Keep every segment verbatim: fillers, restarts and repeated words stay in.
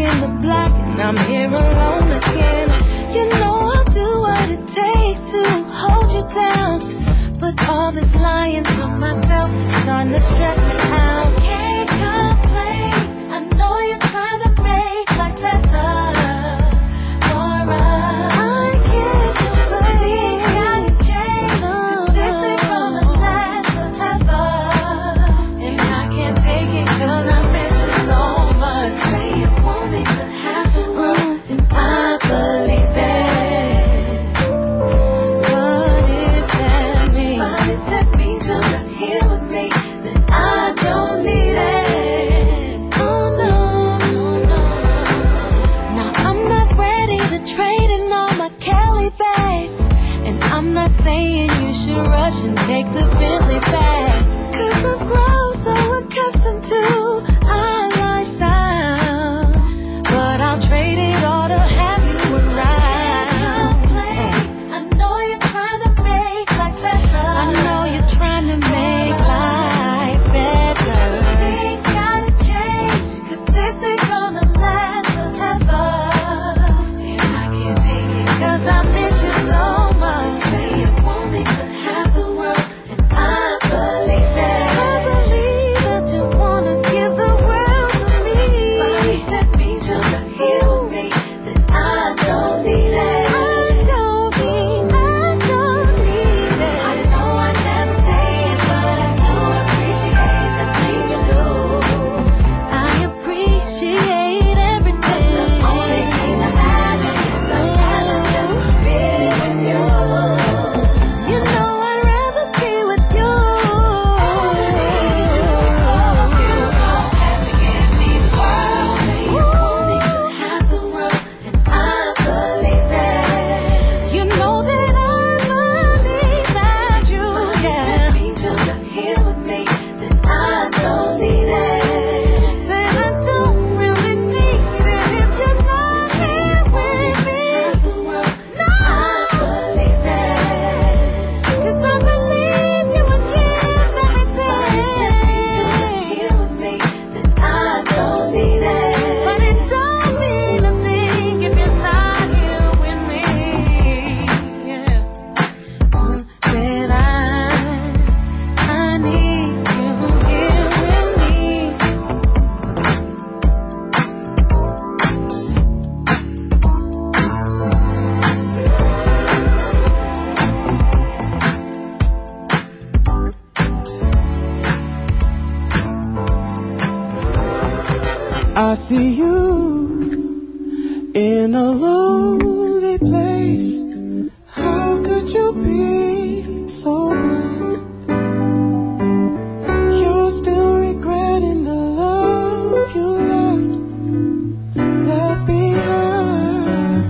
in the black and I'm here alone again. You know I'll do what it takes to hold you down, but all this lying to myself is starting to stress me out. Can't complain, I know you're trying to make like that's us for us. I can't complain, gotta change, 'cause this ain't gonna last forever, and I can't take it 'cause I miss you so much. Say you want me to have the world, and I believe it, but if that means, but if that means you're not here with me, then I don't need it. Oh no, no, no. Now I'm not ready to trade in all my Cali bags, and I'm not saying you should rush and take the Bentley back, 'cause I've grown so accustomed to our lifestyle, but I'll trade it all to have you around. I know you're trying to make life better. I know you're trying to make life better. Things gotta change, 'cause this ain't gonna last forever, and I can't take it 'cause I miss you so much. Say you want me to have the world, and I believe it. I believe that you wanna give the world to me, but if that means you're not here with me, then I don't need it. I don't need, I don't need it. I know I never say it, but I do appreciate the things you do. I appreciate everything. The only thing that matters is I'd rather just be with you. You know I'd rather be with you. You don't have to give me the world. Say you want me to have the world, and I believe it. You know that I believe that you can. But if that means you're not here with me, then I don't need it. Say I don't really need it if you're not here with me. Have the world, no, I believe it, 'cause I believe you would give everything. Here with me, then I don't need it. But it don't mean a thing if you're not here with me. Yeah. Mm, That I, I need you here with me. I see you in a lonely place. How could you be so blind? You're still regretting the love you left, left behind.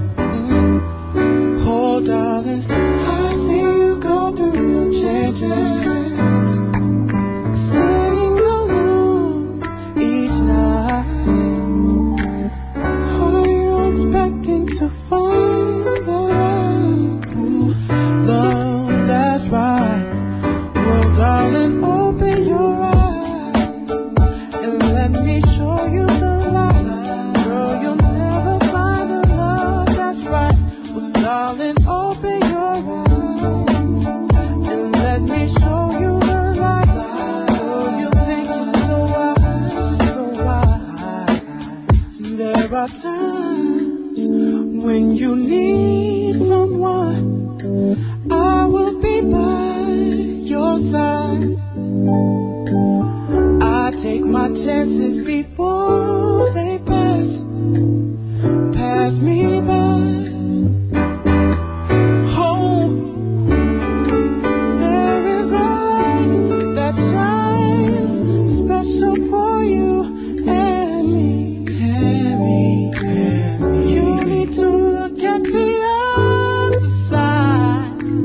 Oh, darling, I see you go through your changes, singing alone each night. Are you expecting to find the love, ooh, love that's right? Well, darling, open your eyes and let me show you the light. Girl, you'll never find the love that's right. Well, darling, open your eyes and let me show you the light. Girl, you think you're so wise, you're so wise. There are times when you need someone, I will be by your side. I take my chances before they pass, pass me by. Oh, there is a light that shines special for you and me, and me, and me. You need to look at the other side.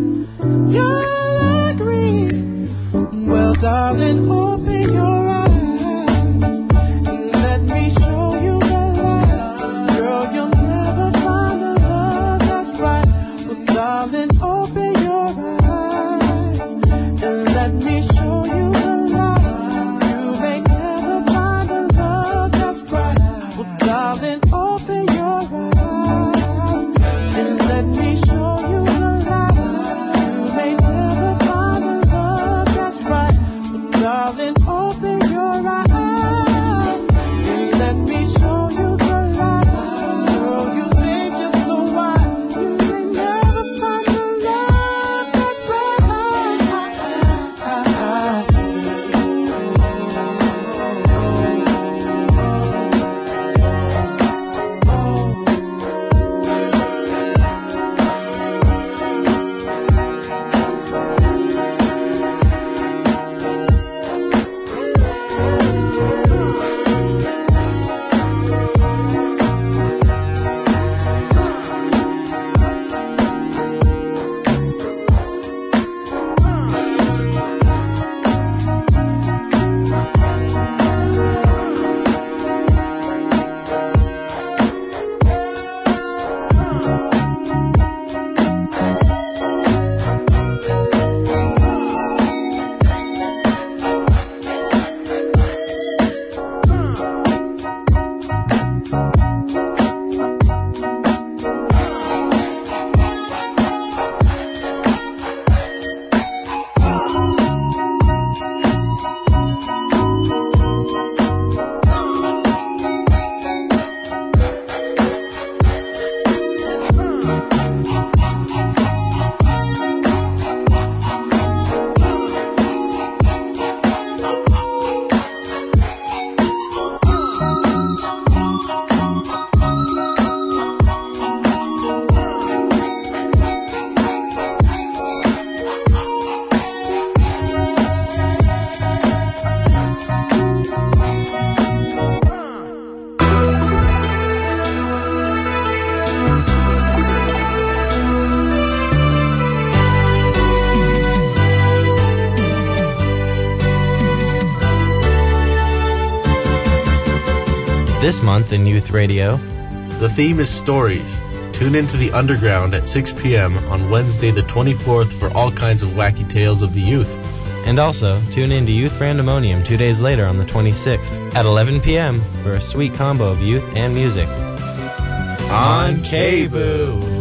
This month in Youth Radio, the theme is stories. Tune into the Underground at six p.m. on Wednesday the twenty-fourth for all kinds of wacky tales of the youth. And also, tune in to Youth Randomonium two days later on the twenty-sixth at eleven p.m. for a sweet combo of youth and music. On K B O O.